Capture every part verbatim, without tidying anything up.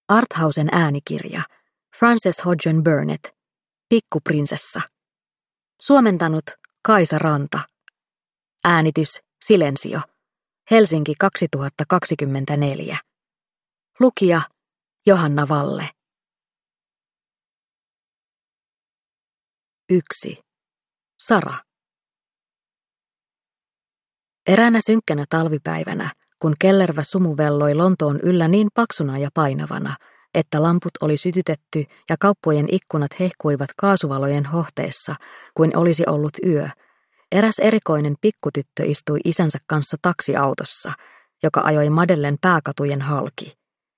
Arthausen äänikirja. Frances Hodgson Burnett. Pikkuprinsessa. Suomentanut Kaisa Ranta. Äänitys Silensio. Helsinki kaksituhattakaksikymmentäneljä. Lukija Johanna Valle. yksi. Sara. Eräänä synkkänä talvipäivänä, kun kellervä sumu velloi Lontoon yllä niin paksuna ja painavana, että lamput oli sytytetty ja kauppojen ikkunat hehkuivat kaasuvalojen hohteessa, kuin olisi ollut yö, eräs erikoinen pikkutyttö istui isänsä kanssa taksiautossa, joka ajoi Madellen pääkatujen halki.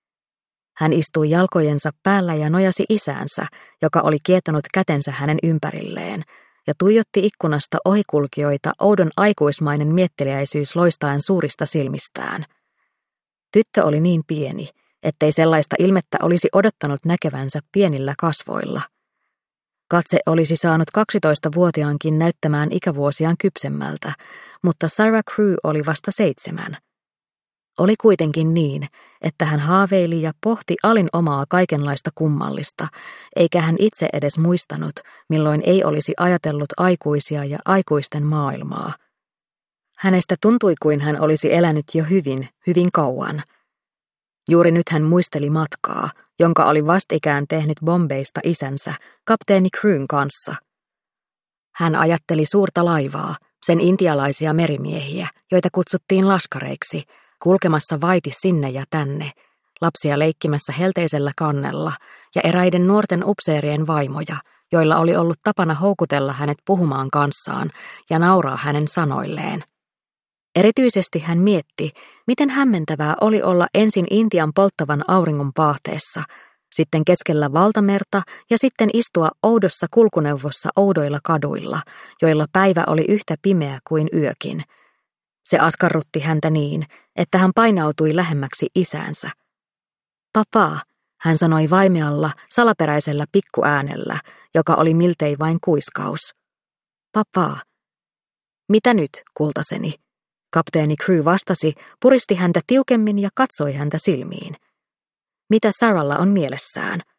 Hän istui jalkojensa päällä ja nojasi isäänsä, joka oli kietonut kätensä hänen ympärilleen, ja tuijotti ikkunasta ohikulkijoita oudon aikuismainen mietteliäisyys loistaen suurista silmistään. Tyttö oli niin pieni, ettei sellaista ilmettä olisi odottanut näkevänsä pienillä kasvoilla. Katse olisi saanut kaksitoistavuotiaankin näyttämään ikävuosiaan kypsemmältä, mutta Sarah Crewe oli vasta seitsemän. Oli kuitenkin niin, että hän haaveili ja pohti alin omaa kaikenlaista kummallista, eikä hän itse edes muistanut, milloin ei olisi ajatellut aikuisia ja aikuisten maailmaa. Hänestä tuntui kuin hän olisi elänyt jo hyvin, hyvin kauan. Juuri nyt hän muisteli matkaa, jonka oli vastikään tehnyt Bombaysta isänsä, kapteeni Crewen kanssa. Hän ajatteli suurta laivaa, sen intialaisia merimiehiä, joita kutsuttiin laskareiksi, kulkemassa vaiti sinne ja tänne, lapsia leikkimässä helteisellä kannella ja eräiden nuorten upseerien vaimoja, joilla oli ollut tapana houkutella hänet puhumaan kanssaan ja nauraa hänen sanoilleen. Erityisesti hän mietti, miten hämmentävää oli olla ensin Intian polttavan auringon paahteessa, sitten keskellä valtamerta ja sitten istua oudossa kulkuneuvossa oudoilla kaduilla, joilla päivä oli yhtä pimeä kuin yökin. Se askarrutti häntä niin, että hän painautui lähemmäksi isäänsä. Papaa, hän sanoi vaimealla, salaperäisellä pikkuäänellä, joka oli miltei vain kuiskaus. Papaa. Mitä nyt, kultaseni? Kapteeni Crewe vastasi, puristi häntä tiukemmin ja katsoi häntä silmiin. Mitä Saralla on mielessään?